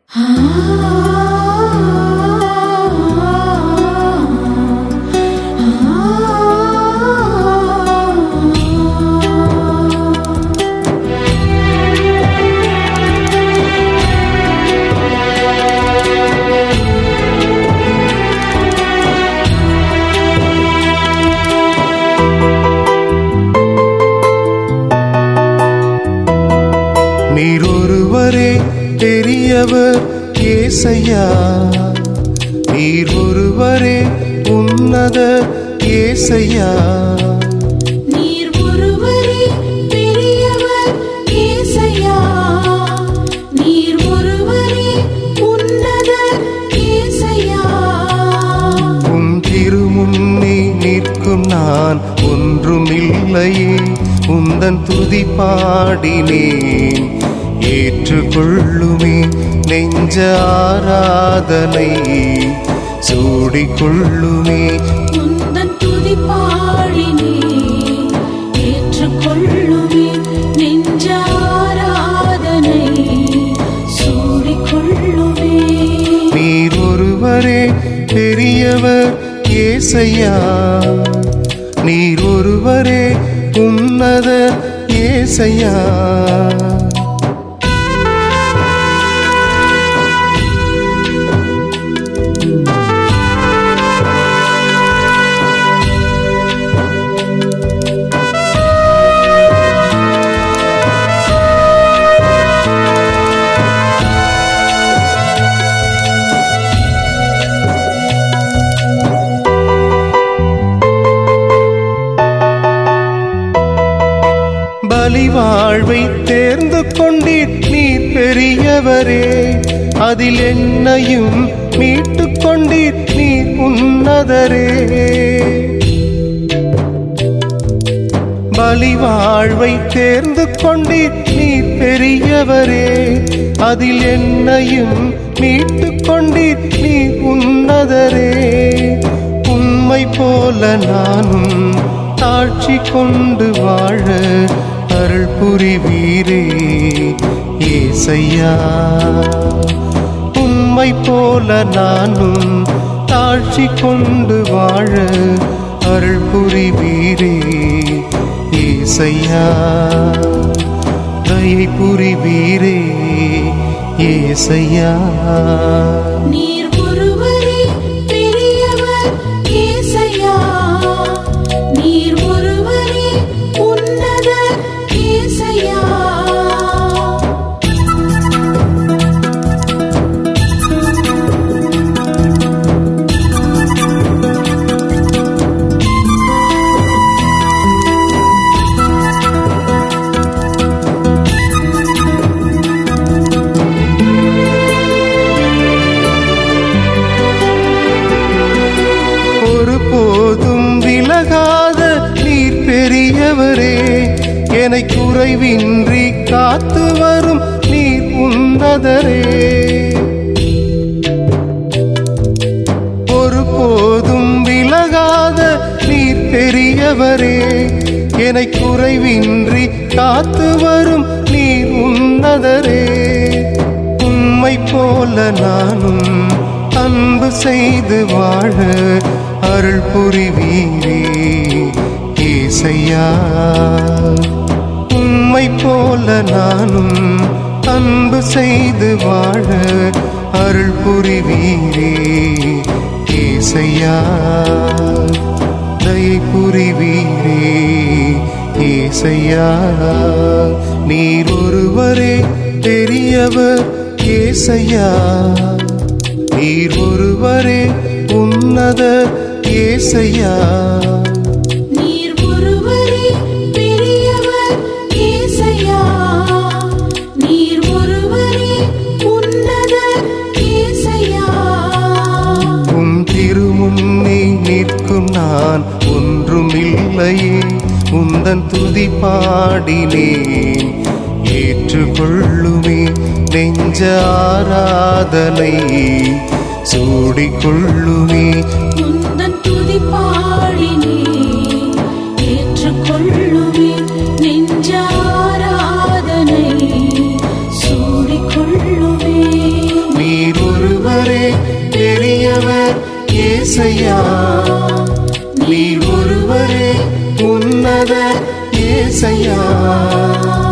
நீர் ஒருவரே பெரியவர் ஏசையா, நீர் ஒருவரே உன்னதர் ஏசையா. நீர் ஒருவரே பெரியவர் ஏசையா, நீர் ஒருவரே உன்னதர் ஏசையா. உம் திருமுன்னே நிற்கும் நான் ஒன்றுமில்லையே, உந்தன் துதி பாடினேன் ஏற்றுக்கொள்ளுமே. நெஞ்ச ஆராதனை சூடிக்கொள்ளுமே. உந்தன் துதி பாடினே ஏற்றுக்கொள்ளுமே. நெஞ்ச ஆராதனை சூடிக்கொள்ளுமே. நீர் ஒருவரே பெரியவர் ஏசையா, நீர் ஒருவரே உன்னதர் ஏசையா. பலி வாழ்வை தேர்ந்து கொண்டீர் நீர் பெரியவரே, அதில் என்னையும் மீட்டுக் கொண்டீர் நீர் உன்னதரே. பலி வாழ்வை தேர்ந்து கொண்டீர் நீர் பெரியவரே, அதில் என்னையும் மீட்டுக் கொண்டீர் நீர் உன்னதரே. உம்மை போல நானும் தாழ்ச்சி கொண்டு வாழ அருள் புரிவீரே ஏசையா. உம்மை போல நானும் தாழ்ச்சி கொண்டு வாழ அருள் புரிவீரே ஏசையா. தயை புரிவீரே ஏசையா. நீர் ஒருவரே பெரியவர் ஏசையா, நீர் ஒருவரே உன்னதர் ஏசையா. ஒருபோதும் விலகாத நீர் பெரியவரே, என்னை குறைவின்றி காத்து வரும் நீர் உன்னதரே. ஒருபோதும் விலகாத நீர் பெரியவரே, என்னை குறைவின்றி காத்து வரும் நீர் உன்னதரே. உம்மை போல நானும் அன்பு செய்து வாழ அருள் புரிவீரே ஏசையா. உம்மை போல நானும் அன்பு செய்து வாழ அருள் புரிவீரே ஏசையா. தயை புரிவீரே ஏசையா. நீர் ஒருவரே பெரியவர் ஏசையா, நீர் ஒருவரே உன்னதர் ஏசையா. நீர் ஒருவரே பெரியவர் ஏசையா, நீர் ஒருவரே உன்னதர் ஏசையா. உம் திருமுன்னே நிற்கும் நான் ஒன்றுமில்லையே, உந்தன் துதி பாடினேன் ஏற்றுக்கொள்ளுமே. நெஞ்ச ஆராதனை சூடிக்கொள்ளுமே. உந்தன் துதி பாடினே ஏற்றுக்கொள்ளுமே. நெஞ்ச ஆராதனை சூடிக்கொள்ளுமே. ஏசையா நீர் ஒருவரே உன்னத ஏசையா